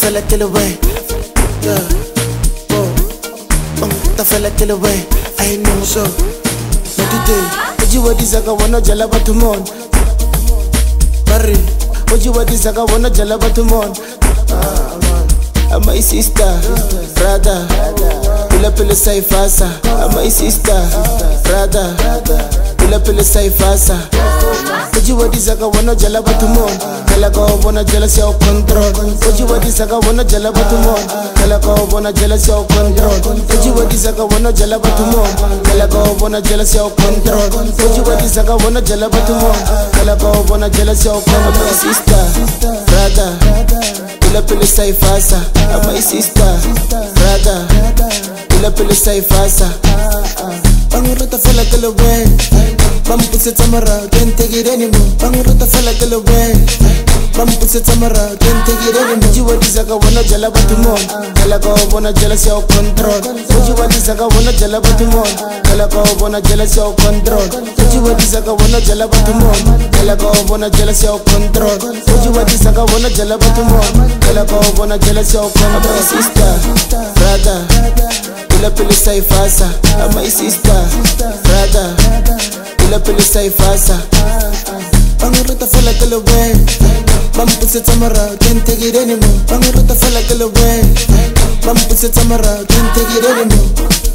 fella kill away. Yeah. Oh. The fella kill away. I know so. Not today. What you want is I wanna jalaba to mon. Barry. What you want is I wanna jalaba to mon. I'm my sister, brother. Pila pila say fasa. I'm my sister, brother. Pila pila say fasa. What you want is I wanna jalaba to mon. Kala ko wanna jealousy or control. What you want is I wanna jalaba to mon. Kala ko wanna jealousy or control. What you want is I wanna jalaba to mon. Kala ko wanna jealousy or control. What you want is I wanna jalaba to mon. Kala ko wanna jealousy or control. My sister, brother. Pila pila say fasa. I'm my sister, brother. Pila pila say fasa. Pangurata fella kill away. Pampus it's amara, can't take it anymore. Pangurata fella kill away. Pampus it's amara, can't take it anymore. You want this I wanna jalaba to mon. Kalago wanna jealousy or control. What you want this I wanna jalaba to mon. Kalago wanna jealousy or control. What you want this I wanna jalaba to mon. Kalago wanna jealousy or control. What you want this I wanna jalaba to mon. Kalago wanna jealousy or control. My sister, brother. Pila pila say fasa. I'm my sister, brother. Pila pila say fasa. Pangurata fella kill away. Pampus it's amara, can't take it anymore. Pangurata fella kill away. Pampus it's amara, can't take it anymore.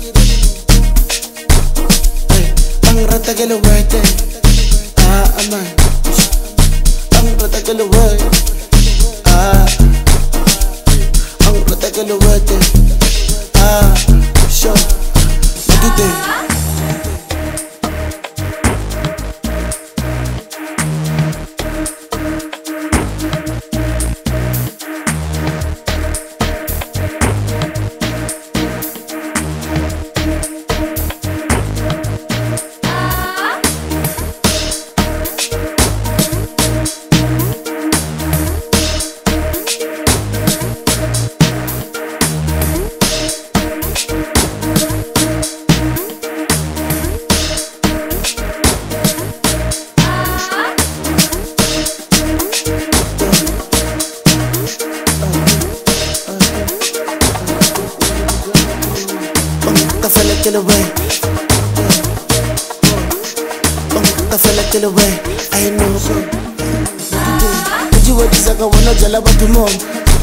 Pangurata kill away. Aman. Pangurata kill away. Pangurata kill away. Sure. What do they? The fella kill away. The fella kill away. I know so. What you want is I wanna jalaba to mon.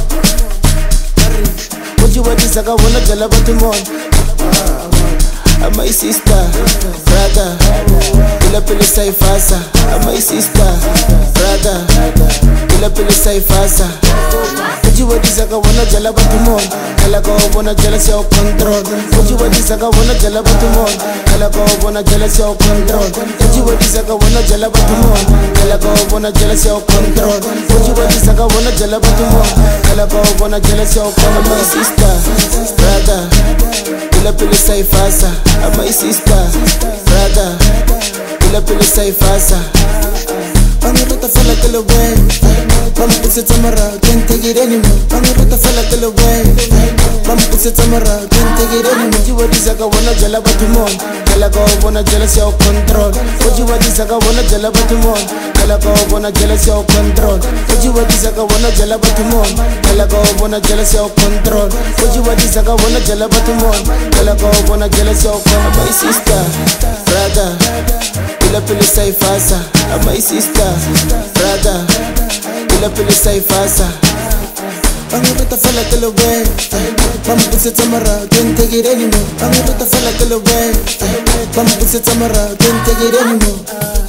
What you want is I wanna jalaba to mon. I'm my sister, brother. Pila pila say fasa. I'm my sister, brother. Pila pila say fasa. What you want is I wanna jalaba to mon. Kala ko wanna jealousy or control. What you want is I wanna jalaba to mon. Kala ko wanna jealousy or control. What you want is I wanna jalaba to mon. Kala ko wanna jealousy or control. What you want is I wanna jalaba to mon. Kala ko wanna jealousy or control. My sister, brother. Pila pila say fasa. I'm my sister, brother. Pila pila say fasa. Pangurata fella kill away. Pampus it's amara, can't take it anymore. Pangurata fella kill away. Pampus it's amara, can't take it anymore. You want this I wanna jalaba to mon. Kalago wanna jealousy or control. What you want this I wanna jalaba to mon. Kalago wanna jealousy or control. What you want this I wanna jalaba to mon. Kalago wanna jealousy or control. What you want this I wanna jalaba to mon. Kalago wanna jealousy or control. My sister, brother. Pila pila say fasa. I'm my sister, brother. Pila pila say fasa. Pangurata fella kill away. Pampus it's amara, can't take it anymore. Pangurata fella kill away. Pampus it's amara, can't take it anymore.